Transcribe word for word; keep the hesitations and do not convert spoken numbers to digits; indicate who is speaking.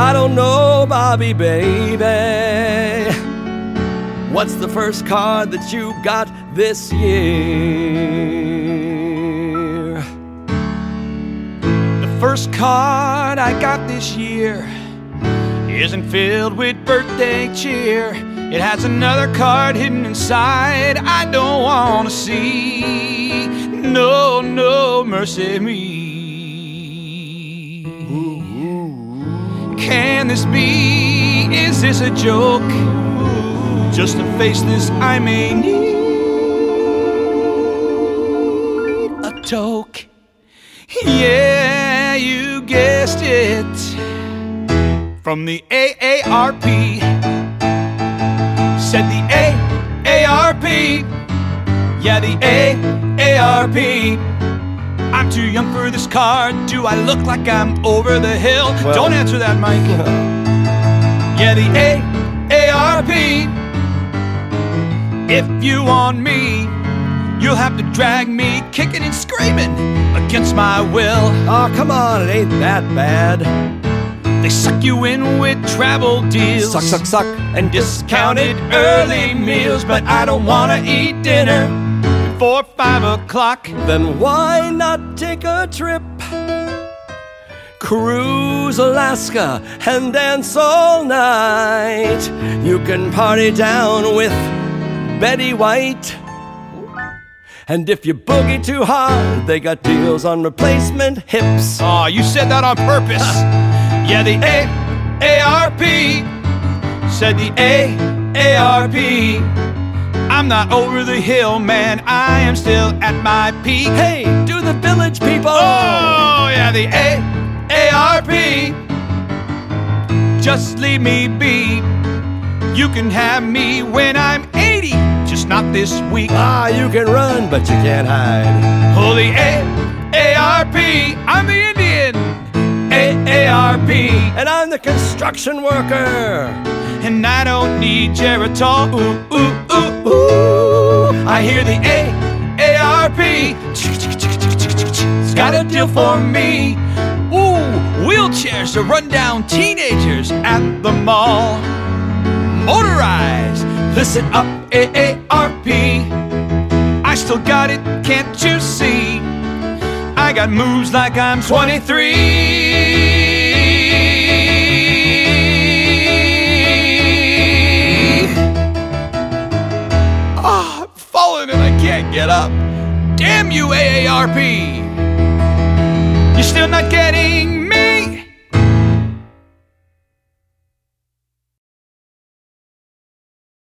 Speaker 1: I don't know, Bobby, baby. What's the first card that you got this year?
Speaker 2: The first card I got this year isn't filled with birthday cheer. It has another card hidden inside I don't want to see. No, no, mercy me. Can this be? Is this a joke? Just a faceless I may need a toke. Yeah, you guessed it. From the A A R P. Said the A A R P. Yeah, the A A R P. I'm too young for this card. Do I look like I'm over the hill?
Speaker 1: Well,
Speaker 2: don't answer that, Mike. Yeah, the A A R P. If you want me, you'll have to drag me kicking and screaming against my will.
Speaker 1: Oh, come on, it ain't that bad.
Speaker 2: They suck you in with travel deals.
Speaker 1: Suck, suck, suck.
Speaker 2: And discounted early meals. But I don't wanna eat dinner before five o'clock.
Speaker 1: Then why not take a trip? Cruise Alaska and dance all night. You can party down with Betty White. And if you boogie too hard, they got deals on replacement hips.
Speaker 2: Oh, you said that on purpose. Yeah, the A A R P. Said the A A R P. I'm not over the hill, man, I am still at my peak.
Speaker 1: Hey, do the Village People.
Speaker 2: Oh, yeah, the A A R P. Just leave me be. You can have me when I'm eighty, just not this week.
Speaker 1: Ah, you can run, but you can't hide.
Speaker 2: Oh, the A A R P. I'm the Indian A A R P.
Speaker 1: And I'm the construction worker.
Speaker 2: And I don't need Geritol. Ooh, ooh, ooh, ooh. I hear the A A R P. It's got a deal for me. Ooh, wheelchairs to run down teenagers at the mall. Motorized, listen up, A A R P. I still got it, can't you see? I got moves like I'm twenty-three. Ah, I've fallen and I can't get up. Damn you, A A R P. You're still not getting